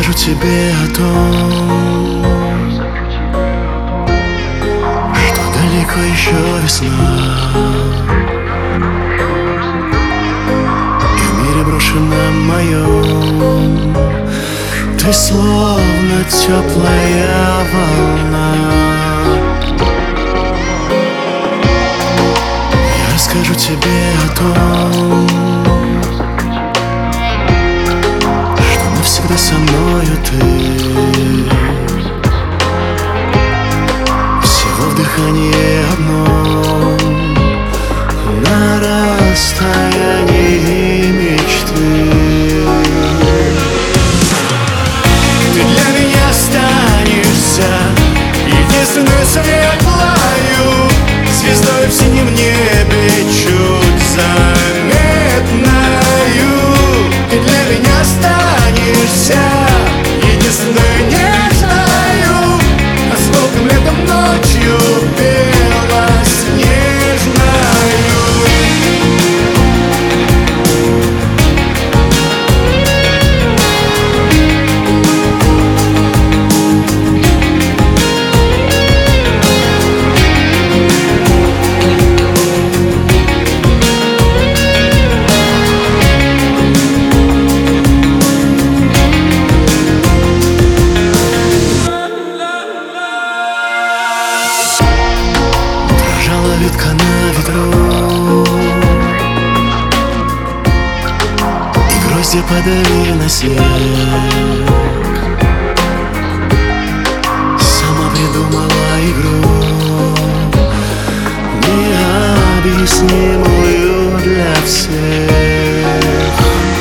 Расскажу тебе о том, что далеко еще весна, и в мире брошенном моем ты словно теплая волна. Я расскажу тебе о том, навсегда со мною ты. Всего в дыхании одном, на расстоянии мечты. Ты для меня останешься единственной светлою звездой в синем небе, чуть заметною. Ты для меня останешься единственной нежною, осколком летом ночью белоснежною. Ветка на ветру, и гроздья падали на снег. Сама придумала игру, необъяснимую для всех.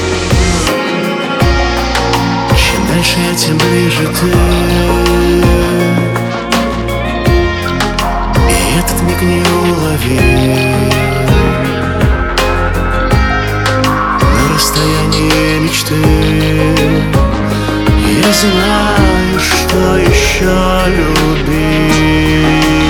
Чем дальше я, тем ближе ты. Этот миг неуловим, на расстоянии мечты. Я знаю, что еще любить.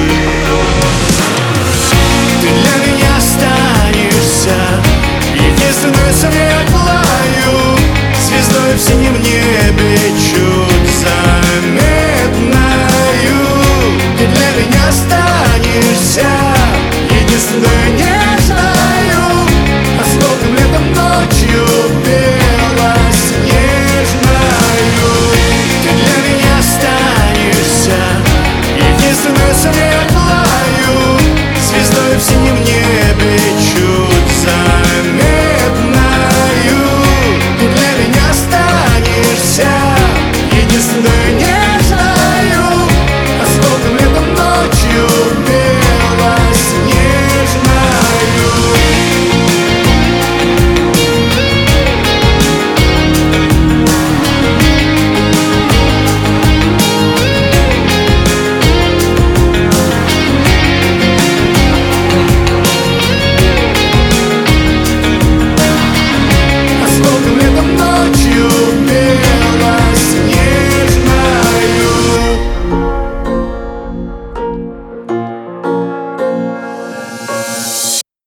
Ты для меня останешься единственной светлою звездой в синем небе, чуть заметною. Ты для меня останешься единственной нежною,